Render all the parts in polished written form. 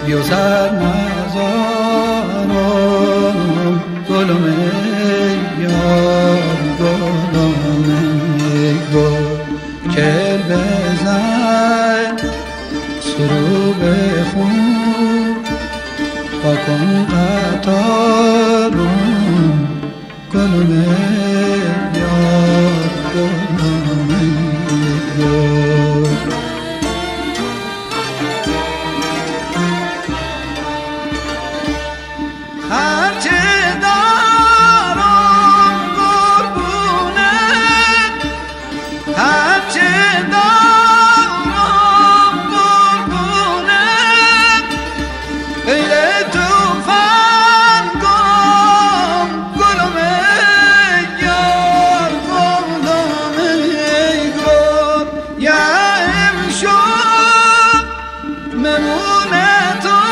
بیا سر نزارم گلم یار گلم گل کل بزن سرو بخون و کن قطارم گلم یار گلم گل هرچه دارم قربونت هرچه دارم قربونت ایل توفنگم گلم یار گلم گل یا امشب ممونتو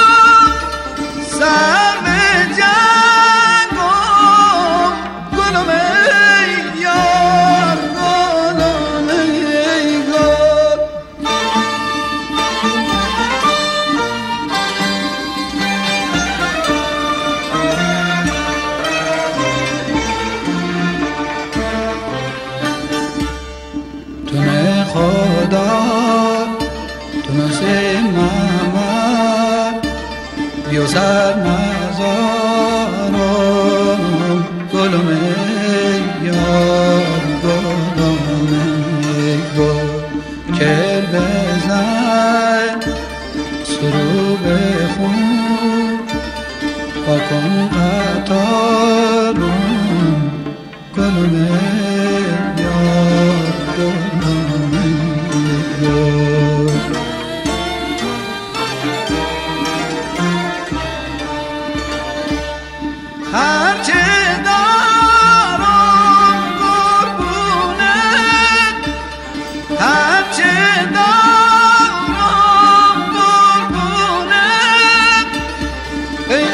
سر خدا تو نسیم محمد بیا سر نزارم گلم یار گلم گل کل بزن سرو بخون و کن قطارم گلم یار گلم هرچه دارم قربونت هرچه دارم قربونت ایل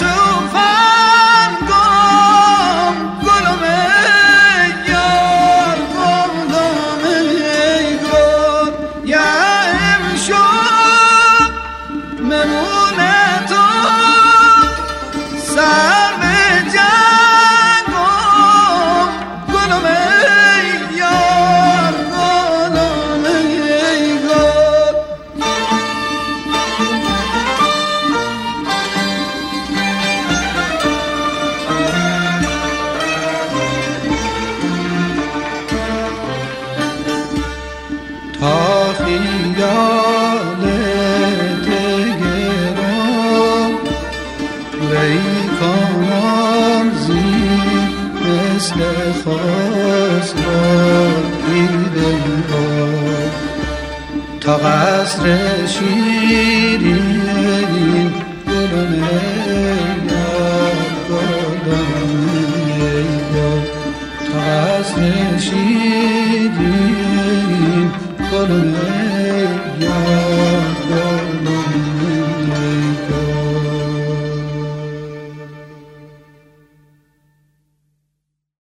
توفنگم گلم یار گلم گل یا امشب ممونتو سر تا خیالت گرم وی کنم زیر مثل خسروی دلها تا قصر شیرین گلم یار گلم یار تا قصر شیرین گلم